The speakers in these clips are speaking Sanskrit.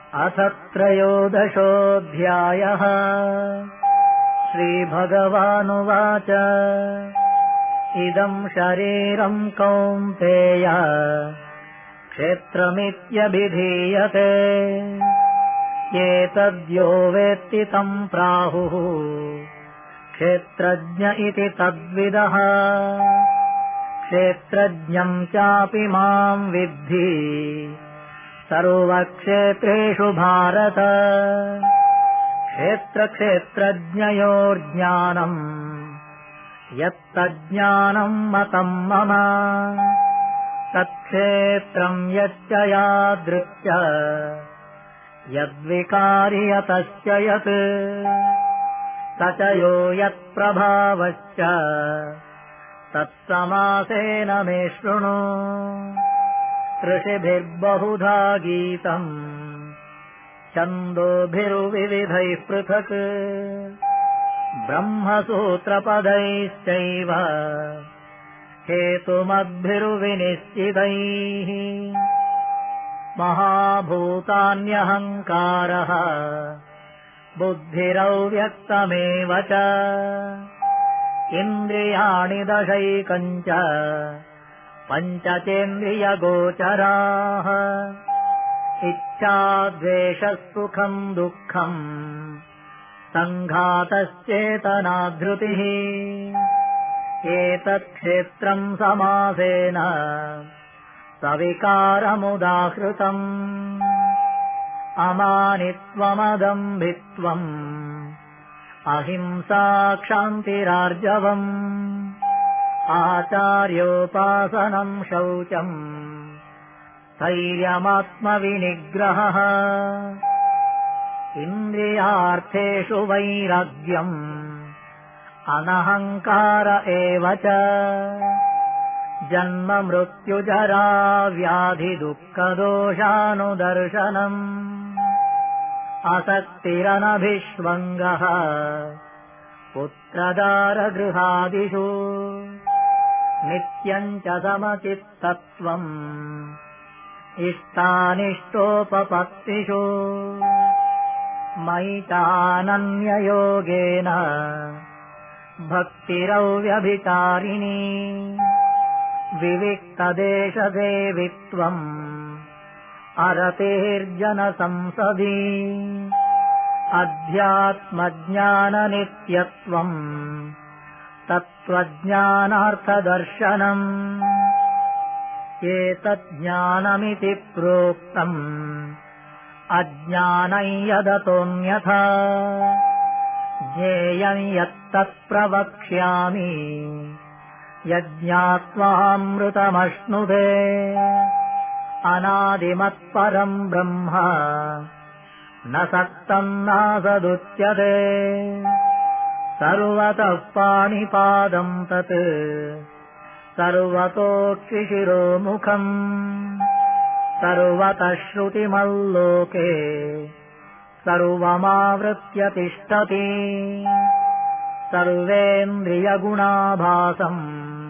अथ त्रयोदशोऽध्यायः। श्रीभगवानुवाच इदं शरीरं कौन्तेय क्षेत्रमित्यभिधीयते एतद्यो वेत्ति तं प्राहुः क्षेत्रज्ञ इति तद्विदः। क्षेत्रज्ञं चापि मां विद्धि सर्वक्षेत्रेषु भारत। क्षेत्रक्षेत्रज्ञयोर्ज्ञानम् यत्तज्ज्ञानं मतं मम तत्क्षेत्रं यच्च यादृक् यद्विकारि यतश्च यत् स च यो यत्प्रभावश्च तत्समासेन मे शृणु। ऋषिभिर्बहुधा गीतम् छन्दोभिर्विविधैः पृथक् ब्रह्मसूत्रपदैश्चैव हेतुमद्भिर्विनिश्चितैः। महाभूतान्यहङ्कारः बुद्धिरव्यक्तमेव च इन्द्रियाणि दशैकञ्च पञ्चचेन्द्रियगोचराः। इच्छा द्वेषः सुखम् दुःखम् सङ्घातश्चेतना धृतिः। एतत्क्षेत्रम् समासेन सविकारमुदाहृतम्। अमानित्वमदम्भित्वम् अहिंसा क्षान्तिरार्जवम् आचार्योपासनं शौचम् स्थैर्यमात्मविनिग्रहः। इन्द्रियार्थेषु वैराग्यम् अनहङ्कार एव च जन्म मृत्युजरा व्याधि दुःखदोषानुदर्शनम् असक्तिरनभिष्वङ्गः पुत्रदारगृहादिषु नित्यम् च समचित्तत्वम् इष्टानिष्टोपपत्तिषु मयि चानन्ययोगेन भक्तिरव्यभिचारिणी। विविक्तदेशसेवित्वम् अरतेर्जनसंसदि अध्यात्मज्ञाननित्यत्वम् तत्त्वज्ञानार्थदर्शनम्। एतज्ज्ञानमिति प्रोक्तम् अज्ञानं यदतोऽन्यथा ज्ञेयं यत्तत्प्रवक्ष्यामि यज्ञात्वामृतमश्नुते। अनादिमत्परम् ब्रह्म न सत्तम् नासदुच्यते सर्वतः पाणिपादं तत् सर्वतोक्षिशिरोमुखम् सर्वतः श्रुतिमल्लोके सर्वमावृत्य तिष्ठति। सर्वेन्द्रियगुणाभासम्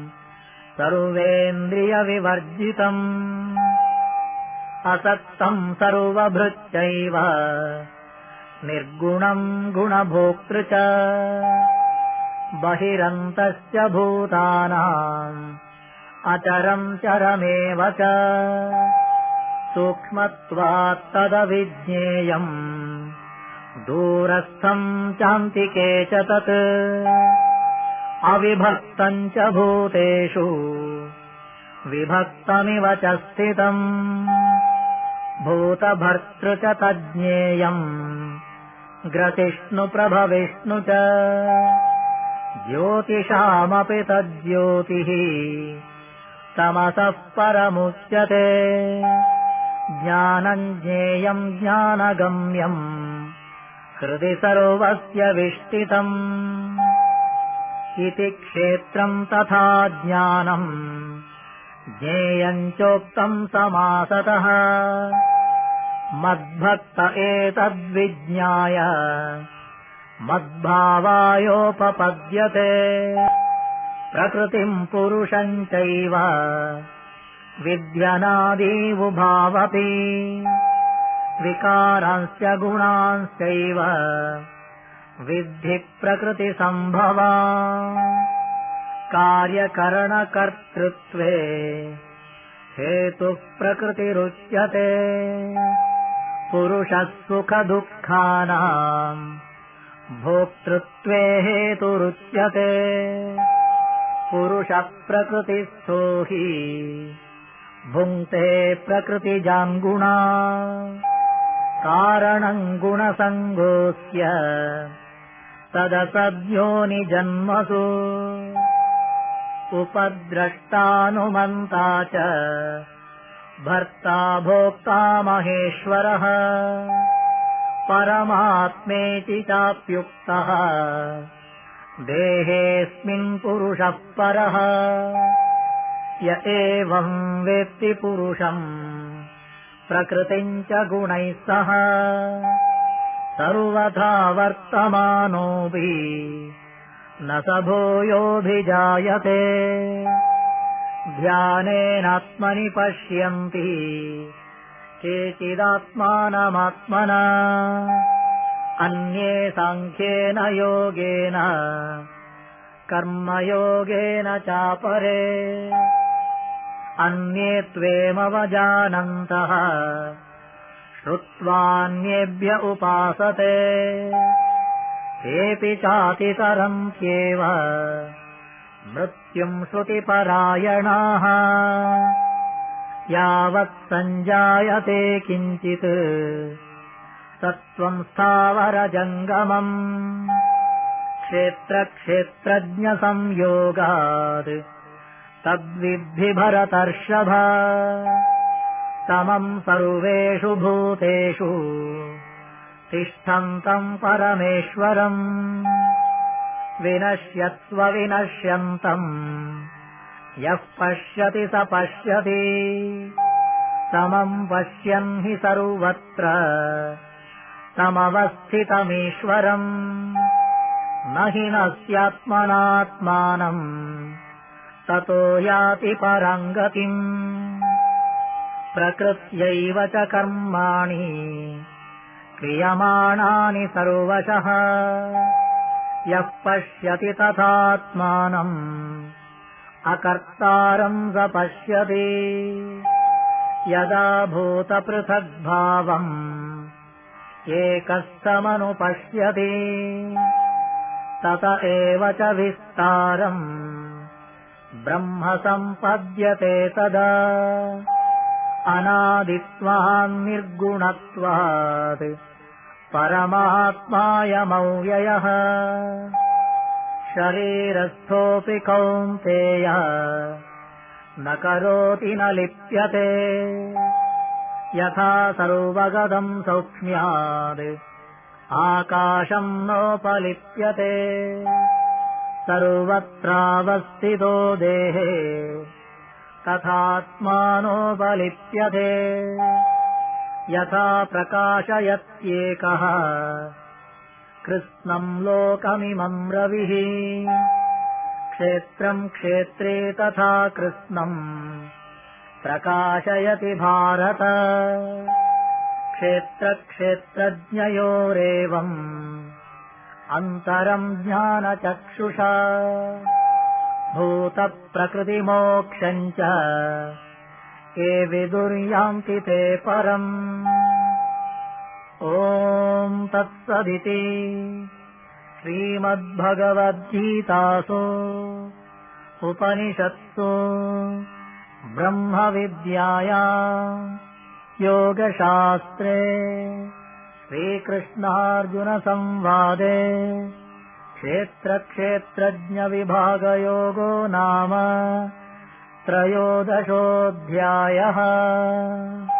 सर्वेन्द्रियविवर्जितम् असक्तम् सर्वभृच्चैव निर्गुणम् गुणभोक्तृ च बहिरन्तश्च भूतानाम् अचरम् चरमेव च सूक्ष्मत्वात् तदविज्ञेयम् दूरस्थम् चान्तिके च तत् अविभक्तम् च भूतेषु विभक्तमिव च स्थितम् भूतभर्तृ च तज्ज्ञेयम् ग्रसिष्णुप्रभविष्णु च ज्योतिषामपि तज्ज्योतिः तमसः परमुच्यते। ज्ञानम् ज्ञेयम् ज्ञानगम्यम् हृदि सर्वस्य विष्टितम् इति क्षेत्रम् तथा ज्ञानम् ज्ञेयम् चोक्तम् समासतः। मद्भक्त एतद्विज्ञाय मद्भावायोपपद्यते प्रकृतिम् पुरुषम् चैव विद्यनादीवुभावपि विकारांश्च गुणांश्चैव विद्धि प्रकृतिसम्भवा कार्यकरणकर्तृत्वे हेतुः प्रकृतिरुच्यते पुरुषः सुखदुःखानाम् भोक्तृत्वे हेतुरुच्यते पुरुषः प्रकृतिस्थो हि भुङ्क्ते प्रकृतिजान् गुणा कारणम् गुणसङ्गोऽस्य तदसद्योनिजन्मसु उपद्रष्टानुमन्ता च भर्ता भोक्ता महेश्वरः परमात्मेति चाप्युक्तः देहेऽस्मिन् पुरुषः परः य एवं वेत्ति पुरुषम् प्रकृतिम् च गुणैः सह सर्वथा वर्तमानोऽपि न स भूयोऽभिजायते ध्यानेनात्मनि पश्यन्ति केचिदात्मानमात्मना अन्ये साङ्ख्येन योगेन कर्मयोगेन चापरे अन्ये त्वेमवजानन्तः श्रुत्वान्येभ्य उपासते तेऽपि चातितरन्त्येव मृत्युम् श्रुतिपरायणाः यावत् सञ्जायते किञ्चित् सत्त्वम् स्थावरजङ्गमम् क्षेत्रक्षेत्रज्ञसंयोगात् तद्विद्धि भरतर्षभ समम् सर्वेषु भूतेषु तिष्ठन्तम् परमेश्वरम् विनश्यत्स्व विनश्यन्तम् यः पश्यति स पश्यति समम् पश्यन् हि सर्वत्र समवस्थितमीश्वरम् न हि नस्यात्मनात्मानम् ततो याति पराम् गतिम् प्रकृत्यैव च कर्माणि क्रियमाणानि सर्वशः यः पश्यति तथात्मानम् अकर्तारम् स पश्यति यदा भूतपृथग्भावम् एकः समनुपश्यति तत एव च विस्तारम् ब्रह्म सम्पद्यते तदा अनादित्वान् निर्गुणत्वात् परमात्मायमव्ययः शरीरस्थोऽपि कौन्तेय न करोति न लिप्यते यथा सर्वगतम् सौक्ष्म्यात् आकाशम् नोपलिप्यते सर्वत्रावस्थितो देहे तथात्मानोपलिप्यते यथा प्रकाशयत्येकः कृत्स्नम् लोकमिमम् रविः क्षेत्रम् क्षेत्रे तथा कृत्स्नम् प्रकाशयति भारत क्षेत्रक्षेत्रज्ञयोरेवम् अन्तरम् ज्ञानचक्षुषा भूतप्रकृतिमोक्षम् च ये विदुर्यान्ति ते परम् ॐ तत्सदिति श्रीमद्भगवद्गीतासु उपनिषत्सु ब्रह्मविद्यायाम् योगशास्त्रे श्रीकृष्णार्जुनसंवादे क्षेत्रक्षेत्रज्ञविभागयोगो नाम 13 त्रयोदशोऽध्यायः।